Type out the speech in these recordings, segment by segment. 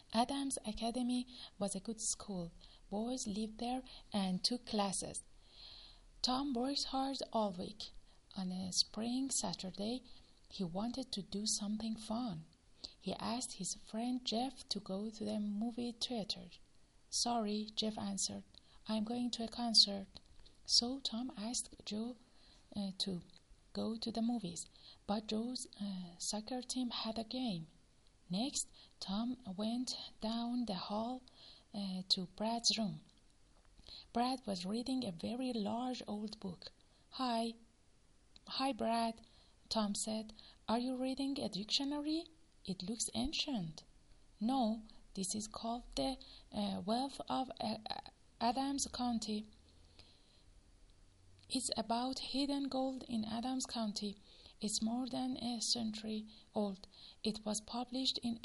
Adams Academy was a good school. Boys lived there and took classes. Tom worked hard all week. On a spring Saturday, he wanted to do something fun. He asked his friend Jeff to go to the movie theater. "Sorry," Jeff answered. "I'm going to a concert." So Tom asked Joe to go to the movies, but Joe's soccer team had a game. Next, Tom went down the hall to Brad's room. Brad was reading a very large old book. Hi, Brad," Tom said. "Are you reading a dictionary? It looks ancient." "No, this is called the Wealth of Adams County. It's about hidden gold in Adams County. It's more than a century old. It was published in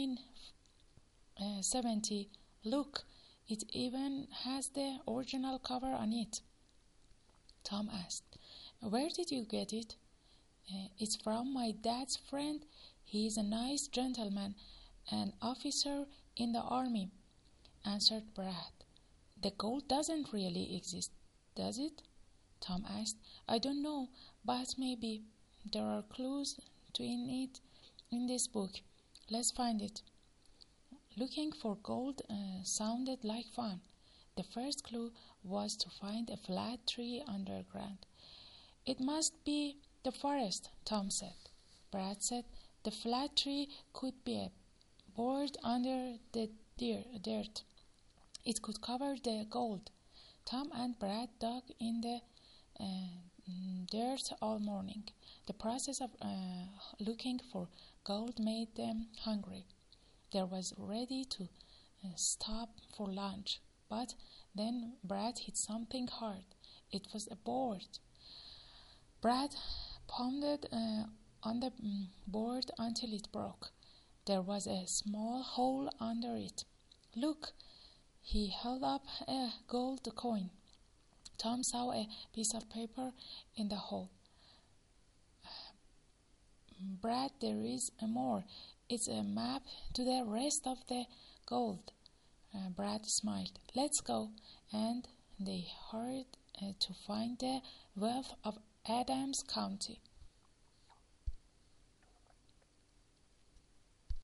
1870. Look, it even has the original cover on it." Tom asked, "Where did you get it?" "It's from my dad's friend. He is a nice gentleman, an officer in the army," answered Brad. "The gold doesn't really exist, does it?" Tom asked. "I don't know, but maybe. There are clues to it in this book. Let's find it." Looking for gold sounded like fun. The first clue was to find a flat tree underground. "It must be the forest," Tom said. Brad said the flat tree could be bored under the dirt. It could cover the gold. Tom and Brad dug in the dirt all morning. The process of looking for gold made them hungry. They were ready to stop for lunch, but then Brad hit something hard. It was a board. Brad pounded on the board until it broke. There was a small hole under it. "Look!" He held up a gold coin. Tom saw a piece of paper in the hole. "Brad, there is more. It's a map to the rest of the gold." Brad smiled. "Let's go." And they hurried to find the wealth of Adams County.